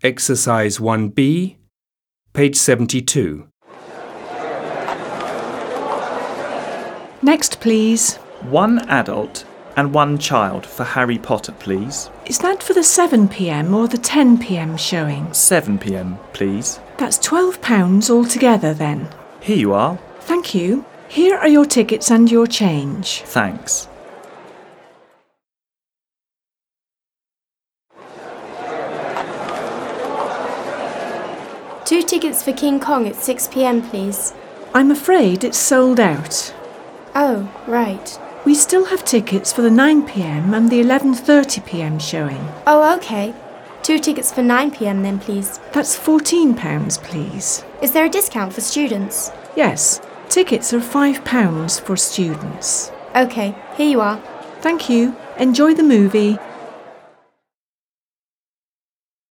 Exercise 1B, page 72. Next, please. 1 adult and 1 child for Harry Potter, please. Is that for the 7 p.m. or the 10 p.m. showing? 7 p.m, please. That's £12 altogether then. Here you are. Thank you. Here are your tickets and your change. Thanks. Two tickets for King Kong at 6 p.m, please. I'm afraid it's sold out. Oh, right. We still have tickets for the 9 p.m. and the 11:30 p.m. showing. Oh, OK. 2 tickets for 9 p.m. then, please. That's £14, please. Is there a discount for students? Yes, tickets are £5 for students. OK, here you are. Thank you. Enjoy the movie.